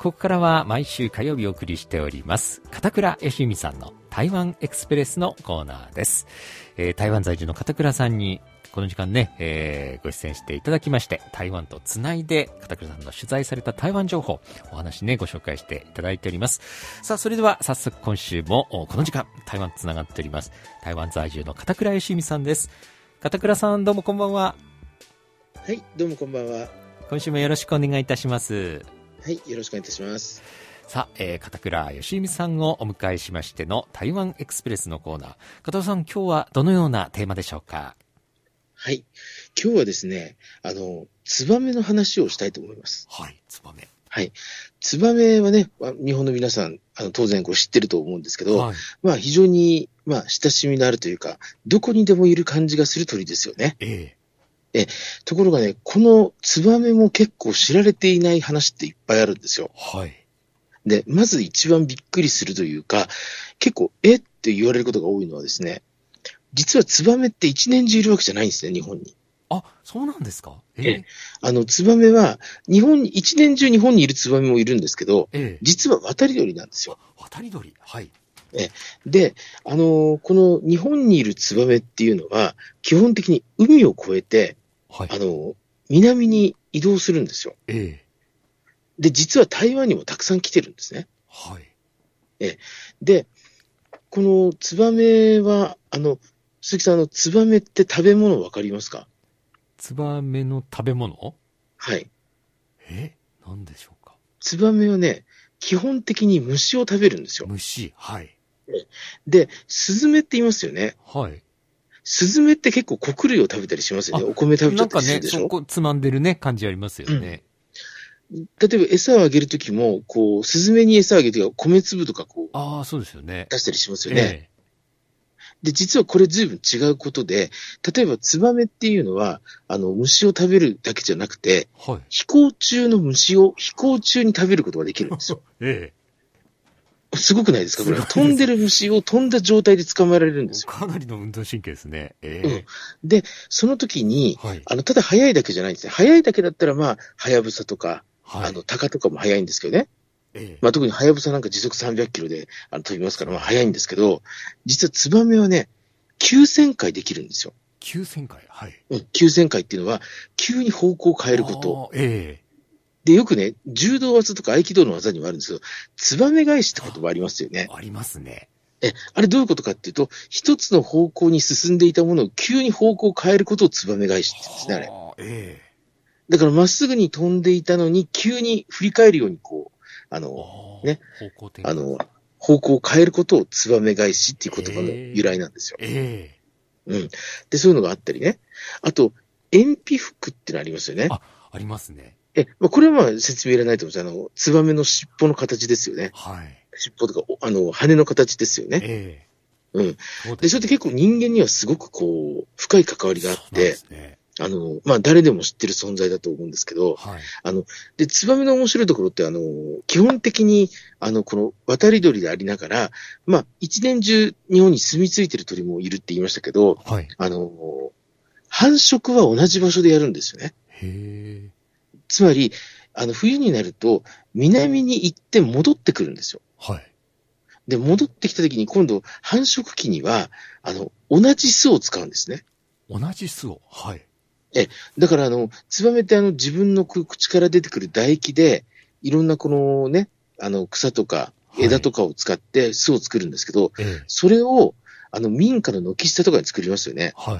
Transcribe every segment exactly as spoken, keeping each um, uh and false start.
ここからは毎週火曜日お送りしております片倉義美さんの台湾エクスプレスのコーナーです。えー、台湾在住の片倉さんにこの時間ね、えー、ご出演していただきまして、台湾とつないで片倉さんの取材された台湾情報、お話ねご紹介していただいております。さあ、それでは早速今週もこの時間台湾とつながっております。台湾在住の片倉義美さんです。片倉さん、どうもこんばんは。 はい、どうもこんばんは。 今週もよろしくお願いいたします。 はい、よろしくお願いいたします。 さあ、えー、片倉義美さんをお迎えしましての台湾エクスプレスのコーナー。片倉さん、今日はどのようなテーマでしょうか？ はい、今日はですね、あのツバメの話をしたいと思います。 はい、ツバメ。 はい、ツバメはね、日本の皆さんあの当然こう知ってると思うんですけど、はい、まあ非常にまあ親しみのあるというか、どこにでもいる感じがする鳥ですよね。 えええ、ところがね、このツバメも結構知られていない話っていっぱいあるんですよ。 はい。 で、まず一番びっくりするというか、結構えって言われることが多いのはですね、実はツバメって一年中いるわけじゃないんですね、日本に。 あ、そうなんですか？ ええ。あの、ツバメは、日本に、一年中日本にいるツバメもいるんですけど、ええ、実は渡り鳥なんですよ。 渡り鳥？はい。 ええ。で、あのー、この日本にいるツバメっていうのは、基本的に海を越えて、はい、あのー、南に移動するんですよ。 ええ。 で、実は台湾にもたくさん来てるんですね。 はい。 ええ。で、このツバメは、あの、鈴木さん、あの、ツバメって食べ物わかりますか？ ツバメの食べ物？ はい。 え、なんでしょうか？ ツバメはね、基本的に虫を食べるんですよ。 虫、はい。 で、スズメって言いますよね。 はい。 スズメって結構穀類を食べたりしますよね。お米食べちゃったりするでしょ。 なんかね、そこつまんでるね、感じありますよね。 うん、例えば餌をあげるときも、こう、スズメに餌をあげるときは米粒とかこう、 ああ、そうですよね。 出したりしますよね。ええ。で、実はこれ随分違うことで、例えばツバメっていうのは、あの、虫を食べるだけじゃなくて、はい、飛行中の虫を飛行中に食べることができるんですよ。ええ。すごくないですか？これ飛んでる虫を飛んだ状態で捕まえられるんですよ。 かなりの運動神経ですね。ええ。 うん。で、その時に、はい、あの、ただ速いだけじゃないんですね。速いだけだったら、まあ、ハヤブサとか、はい、あの、タカとかも速いんですけどね。ええ、まあ、特にハヤブサなんか時速さんびゃっキロであの飛びますから、まあ、速いんですけど、実はツバメはね、きゅうせんかいできるんですよ。 きゅうせんかい？はい。 うん、きゅうせんかいっていうのは、急に方向を変えること。ええ。で、よくね、柔道技とか合気道の技にはあるんですけど、ツバメ返しって言葉ありますよね。 ありますね。 え、あれどういうことかっていうと、一つの方向に進んでいたものを急に方向を変えることをツバメ返しって言うんですね、あれ。ええ。だからまっすぐに飛んでいたのに、急に振り返るようにこう、あの、あね、方向転換。あの、方向を変えることをツバメ返しっていう言葉の由来なんですよ。ええ。うん。で、そういうのがあったりね。あと、塩皮服ってのありますよね。 あ、ありますね。 え、まあ、これはまあ説明いらないと思うんです。あの、ツバメの尻尾の形ですよね。 はい。 尻尾とか、あの、羽の形ですよね。ええ。うん。で、それって結構人間にはすごくこう、深い関わりがあって、そうですね。あの、まあ、誰でも知ってる存在だと思うんですけど、はい。あの、で、ツバメの面白いところって、あの、基本的に、あの、この渡り鳥でありながら、まあ、一年中日本に住み着いてる鳥もいるって言いましたけど、はい。あの、繁殖は同じ場所でやるんですよね。へー。つまり、あの、冬になると、南に行って戻ってくるんですよ。はい。で、戻ってきた時に今度、繁殖期には、あの、同じ巣を使うんですね。 同じ巣を？はい。 え、だからあの、ツバメってあの、自分の口から出てくる唾液で、いろんなこのね、あの、草とか枝とかを使って巣を作るんですけど、はい、それを、あの、民家の軒下とかで作りますよね。はい。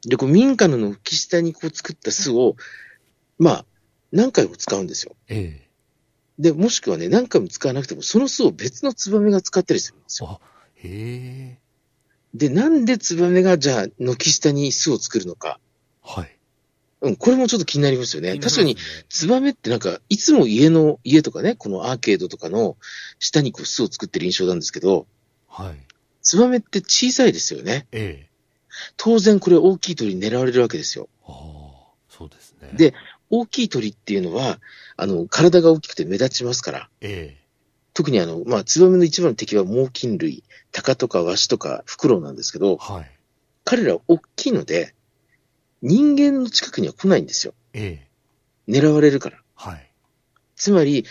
で、こう民家の軒下にこう作った巣を、まあ、何回も使うんですよ。ええ。で、もしくはね、何回も使わなくても、その巣を別のツバメが使ったりするんですよ。あ、へえ。で、なんでツバメがじゃあ、軒下に巣を作るのか。はい。うん、これもちょっと気になりますよね。ね、確かに、ツバメってなんか、いつも家の、家とかね、このアーケードとかの下にこう巣を作ってる印象なんですけど、はい。ツバメって小さいですよね。ええ。当然これ大きい鳥に狙われるわけですよ。 ああ、そうですね。 で、大きい鳥っていうのは、あの、体が大きくて目立ちますから。ええ。特にあの、まあ、ツバメの一番の敵は猛禽類、タカとかワシとかフクロウなんですけど、はい。彼らは大きいので、人間の近くには来ないんですよ。ええ。狙われるから。はい。つまり、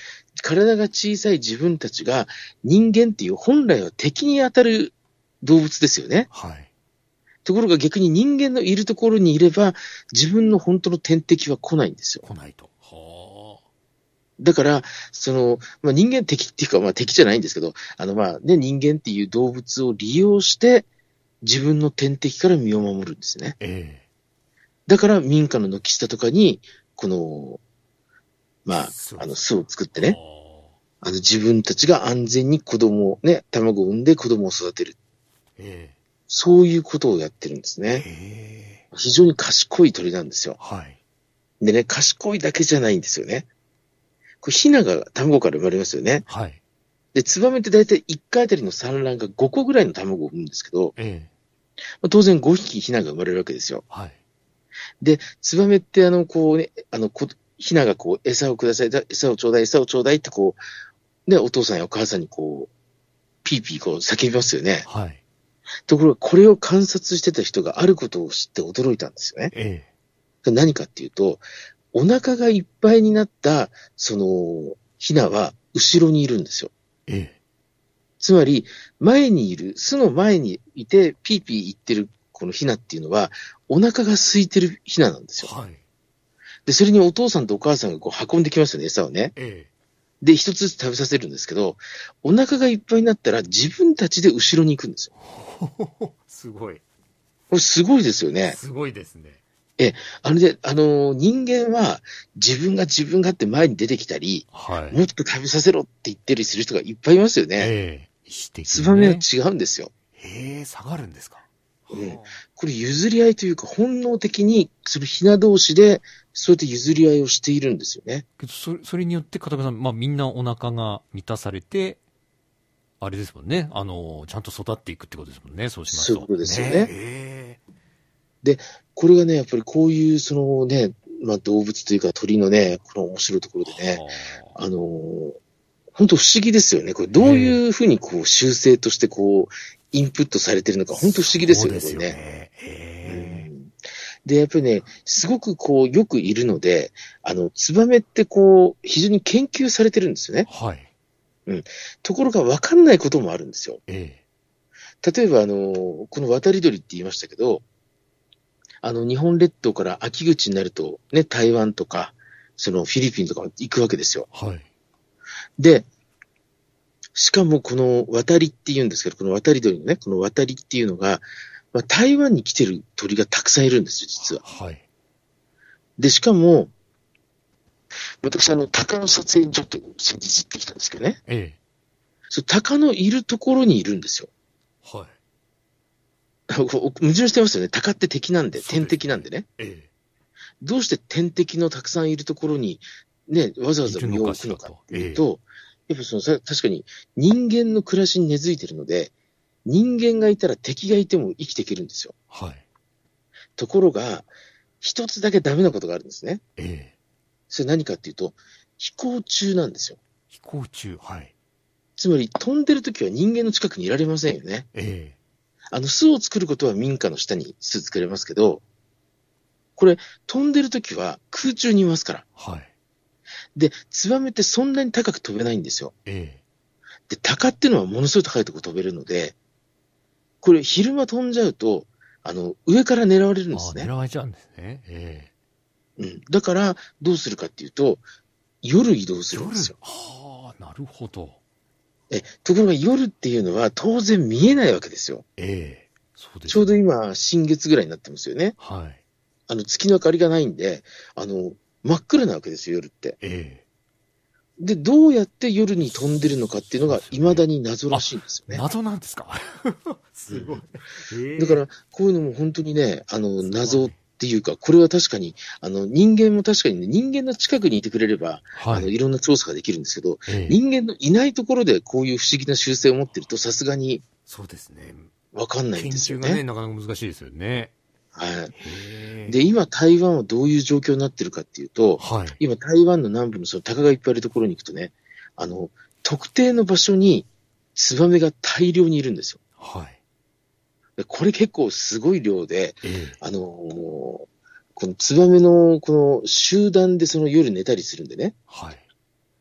体が小さい自分たちが人間っていう本来は敵に当たる動物ですよね。 はい。 ところが逆に人間のいるところにいれば自分の本当の天敵は来ないんですよ。 来ないと。はあ。 だから、その、まあ、人間敵っていうか、まあ敵じゃないんですけど、あのまあね、人間っていう動物を利用して自分の天敵から身を守るんですね。 ええ。 だから民家の軒下とかに、この、まあ、あの巣を作ってね、あの自分たちが安全に子供をね、卵を産んで子供を育てる。 ええ。 そういうことをやってるんですね。 ええ。 非常に賢い鳥なんですよ。 はい。 でね、賢いだけじゃないんですよね。これ、ヒナが卵から生まれますよね。 はい。 で、ツバメって大体いっかいあたりの産卵がごこぐらいの卵を産むんですけど、 ええ。 まあ、当然ごひきヒナが生まれるわけですよ。 はい。 で、ツバメってあの、こうね、あの、こヒナがこう、餌をください、餌をちょうだい、餌をちょうだいってこう、ね、お父さんやお母さんにこう、ピーピーこう叫びますよね。 はい。 ところが、これを観察してた人があることを知って驚いたんですよね。 ええ。何かっていうと、お腹がいっぱいになった、その、ヒナは後ろにいるんですよ。 え。ええ。 つまり、前にいる、巣の前にいて、ピーピー言ってるこのヒナっていうのは、お腹が空いてるヒナなんですよ。 はい。 で、それにお父さんとお母さんがこう運んできますよね、餌をね。 ええ。 で、一つずつ食べさせるんですけど、お腹がいっぱいになったら自分たちで後ろに行くんですよ。 ほほほ、すごい。 これすごいですよね。 すごいですね。 え、あので、あの、人間は自分が自分がって前に出てきたり、 はい。 もっと食べさせろって言ったりする人がいっぱいいますよね。 ええ。意思的にね。 ツバメは違うんですよ。 へえ、下がるんですか。 うん。 はあ。 これ譲り合いというか、本能的に、そのヒナ同士で、そうやって譲り合いをしているんですよね。 けど、それ、それによって、片岡さん、まあ、みんなお腹が満たされて、あれですもんね。あの、ちゃんと育っていくってことですもんね。そうしますと。 そういうことですよね。 ねえ。 で、これがね、やっぱりこういう、そのね、まあ動物というか鳥のね、この面白いところでね、 はあ、 あの、本当不思議ですよね。これどういうふうにこう習性としてこう、インプットされてるのか、本当不思議ですよね、 そうですよね。 これね。 へえ。 うんで、やっぱりね、すごくこう、よくいるので、あの、ツバメってこう、非常に研究されてるんですよね。 はい。 ところが分かんないこともあるんですよ。 え例えば、あの、この渡り鳥って言いましたけど、あの、日本列島から秋口になると、ね、台湾とか、そのフィリピンとか行くわけですよ。 え。はい。 で、しかもこの渡りって言うんですけど、この渡り鳥のね、この渡りっていうのが、まあ、台湾に来てる鳥がたくさんいるんですよ、実は。 はい。 で、しかも、私、あの、鷹の撮影にちょっと先日行ってきたんですけどね。 ええ。 そう、鷹のいるところにいるんですよ。 はい。 矛盾してますよね。鷹って敵なんで、 そうですね天敵なんでね。 ええ。 どうして天敵のたくさんいるところに、ね、わざわざ身を置くのかっていうと、やっぱそのさ、確かに人間の暮らしに根付いてるので、人間がいたら敵がいても生きていけるんですよ。 はい。 ところが、一つだけダメなことがあるんですね。 ええ。 それ何かっていうと、飛行中なんですよ。 飛行中。はい。 つまり、飛んでる時は人間の近くにいられませんよね。 ええ。 あの、巣を作ることは民家の下に巣作れますけど、これ、飛んでる時は空中にいますから。 はい。 で、ツバメってそんなに高く飛べないんですよ。 ええ。 で、鷹っていうのはものすごい高いところ飛べるので、これ昼間飛んじゃうと、あの、上から狙われるんですね。 ああ、狙われちゃうんですね。えうん。だから、どうするかっていうと、夜移動すえ。夜。 るんですよ。 はあ、なるほど。 え、ところが夜っていうのは当然見えないわけですよ。 ええ。そうですね。 ちょうど今、新月ぐらいになってますよね。 はい。 あの、月の明かりがないんで、あの、真っ暗なわけですよ、夜って。 ええ。 で、どうやって夜に飛んでるのかっていうのが、未だに謎らしいんですよね。 謎なんですか。すごい。ええ。 だから、こういうのも本当にね、あの、謎っていうか、これは確かに、あの、人間も確かにね、人間の近くにいてくれれば、 はい。 あの、いろんな調査ができるんですけど、 ええ。 人間のいないところでこういう不思議な習性を持ってると、さすがにそうですね。 わかんないん研ですよね。 究がね、なかなか難しいですよね。 はい。 へえ。 で、今、台湾はどういう状況になってるかっていうと、 はい。 今、台湾の南部のその鷹がいっぱいいるところに行くとね、あの、特定の場所にツバメが大量にいるんですよ。 はい。 でこれ結構すごい量で、 ええ。 あのーこのツバメのこの集団でその夜寝たりするんでね、 はい。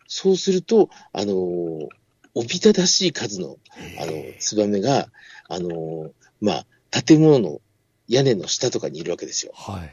そうすると、あのー、おびただしい数の、あの、ツバメが、あのー、まあ、建物の屋根の下とかにいるわけですよ。 はい。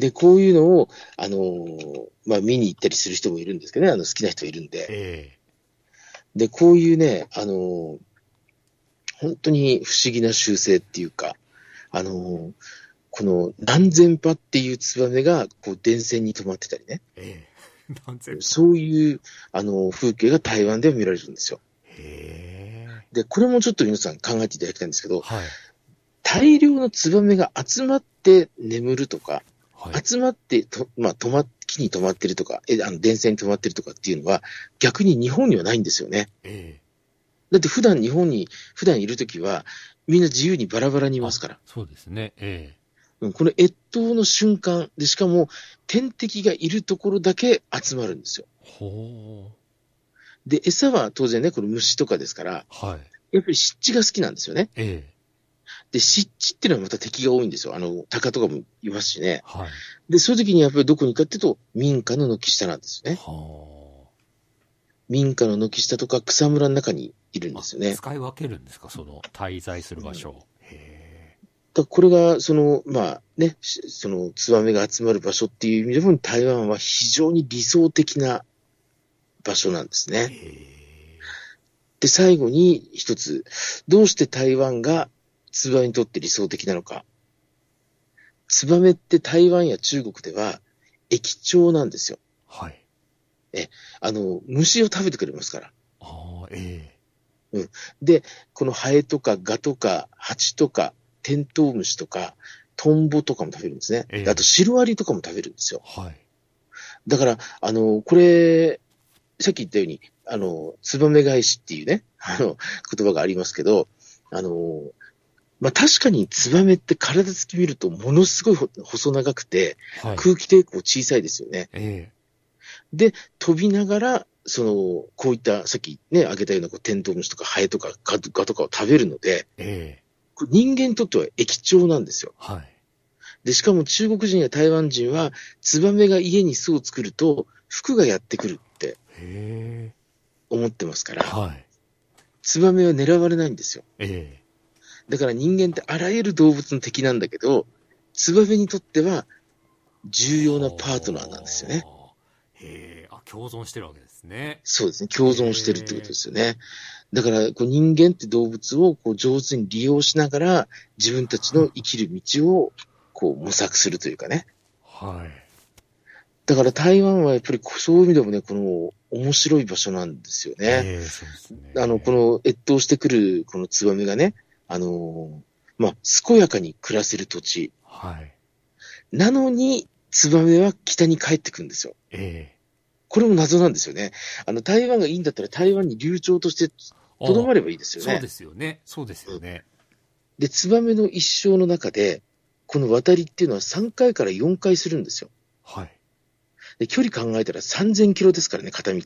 で、こういうのを、あのー、まあ、見に行ったりする人もいるんですけどね、あの、好きな人いるんで。 ええ。 で、こういうね、あのー、本当に不思議な習性っていうか、あのー、この何千羽っていうツバメが、こう、電線に止まってたりね。 ええ。何千羽。 そういう、あの、風景が台湾では見られるんですよ。 へえ。 で、これもちょっと皆さん考えていただきたいんですけど、 はい。 大量のツバメが集まって眠るとか、 はい、 集まってと、まあ、止ま、木に止まってるとか、え、あの、電線に止まってるとかっていうのは、逆に日本にはないんですよね。 ええ。 だって普段日本に、普段いるときは、みんな自由にバラバラにいますから。 そうですね。ええ。 うん、この越冬の瞬間で、しかも天敵がいるところだけ集まるんですよ。 ほう。で、餌は当然ね、この虫とかですから、 はい。 やっぱり湿地が好きなんですよね。 ええ。 で、湿地っていうのはまた敵が多いんですよ。あの、鷹とかもいますしね。 はい。 で、そういう時にやっぱりどこに行くかっていうと、民家の軒下なんですよね。 はあ。 民家の軒下とか草むらの中にいるんですよね。 使い分けるんですか、その滞在する場所。うん、へえ。 だこれが、その、まあね、その、ツバメが集まる場所っていう意味でも、台湾は非常に理想的な場所なんですね。で、最後に一つ、どうして台湾がツバメにとって理想的なのか。ツバメって台湾や中国では益鳥なんですよ。 はい。 え、あの、虫を食べてくれますから。 ああ、ええ。うん。で、このハエとかガとかハチとかテントウムシとかトンボとかも食べるんですね。ええ、あとシロアリとかも食べるんですよ。 はい。 だから、あの、これ、さっき言ったように、あの、ツバメ返しっていうね、あの、言葉がありますけど、あの、まあ、確かにツバメって体つき見るとものすごい細長くて、はい、空気抵抗小さいですよね。ええ、で、飛びながら、その、こういったさっきね、挙げたようなこうテントウムシとかハエとかガとかを食べるので、ええ、人間にとっては益鳥なんですよ。はい。で、しかも中国人や台湾人は、ツバメが家に巣を作ると、服がやってくるって思ってますから、はい、ツバメは狙われないんですよ。ええ、だから人間ってあらゆる動物の敵なんだけど、ツバメにとっては重要なパートナーなんですよね。 へえ、あ、共存してるわけですね。 そうですね。共存してるってことですよね。だから、こう人間って動物をこう上手に利用しながら、自分たちの生きる道をこう模索するというかね。はい。だから台湾はやっぱりそういう意味でもね、この面白い場所なんですよね。えー、そうですね。あの、この越冬してくるこのツバメがね、あの、まあ、健やかに暮らせる土地。はい。なのに、ツバメは北に帰ってくるんですよ。ええ。これも謎なんですよね。あの、台湾がいいんだったら台湾に流暢としてとどまればいいですよね。 そうですよね。そうですよね。 うん、で、ツバメの一生の中で、この渡りっていうのはさんかいからよんかいするんですよ。はい。で、距離考えたらさんぜんキロですからね、片道。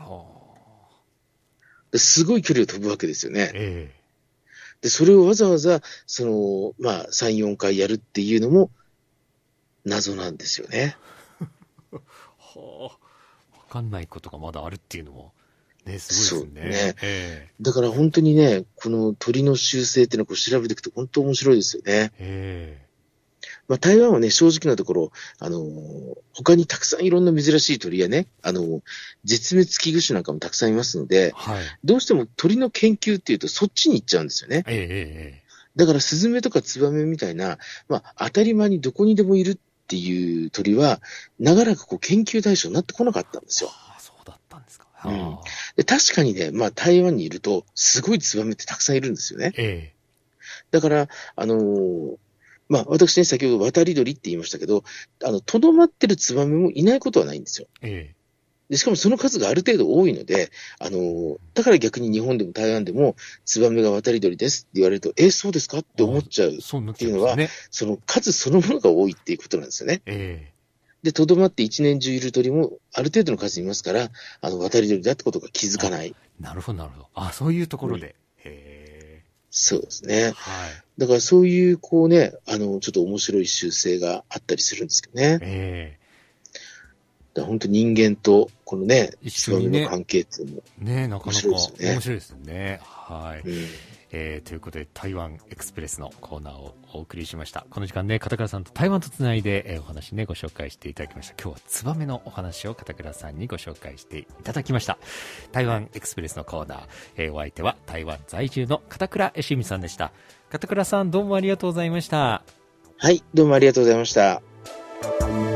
すごい距離を飛ぶわけですよね。ええ。で、それをわざわざ、その、まあ、さん、よんかいやるっていうのも、謎なんですよね。 はあ。わかんないことがまだあるっていうのも、ね、すごいですね。そうね。 えー、だから本当にね、この鳥の習性っていうのをこう調べていくと本当面白いですよね。えーまあ、台湾はね、正直なところ、あのー、他にたくさんいろんな珍しい鳥やね、あのー、絶滅危惧種なんかもたくさんいますので、はい、どうしても鳥の研究っていうとそっちに行っちゃうんですよね。えー、だからスズメとかツバメみたいな、まあ、当たり前にどこにでもいるっていう鳥は、長らくこう研究対象になってこなかったんですよ。 ああ、そうだったんですか。 うん、で確かにね、まあ、台湾にいると、すごいツバメってたくさんいるんですよね。えー、だから、あのー、まあ、私ね、先ほど渡り鳥って言いましたけど、あの、とどまってるツバメもいないことはないんですよ。ええ。で、しかもその数がある程度多いので、あの、だから逆に日本でも台湾でも、ツバメが渡り鳥ですって言われると、え、そうですかって思っちゃうっていうのは、ね、その数そのものが多いっていうことなんですよね。ええ。で、とどまって一年中いる鳥もある程度の数いますから、あの、渡り鳥だってことが気づかない。 なるほど、なるほど。あ、そういうところで。うん、へえ。そうですね。はい。だからそういう、こうね、あの、ちょっと面白い習性があったりするんですけどね。ええ。 だ本当人間と、このね、 一緒にね、 ツバメの関係っていうのも、 ね、なかなか面白いですよね。 面白いですね。はい。 うん、 えー、ということで台湾エクスプレスのコーナーをお送りしました。この時間ね、片倉さんと台湾とつないで、えー、お話ねご紹介していただきました。今日はツバメのお話を片倉さんにご紹介していただきました。台湾エクスプレスのコーナー、えー、お相手は台湾在住の片倉恵美さんでした。片倉さんどうもありがとうございました。 はい、どうもありがとうございました。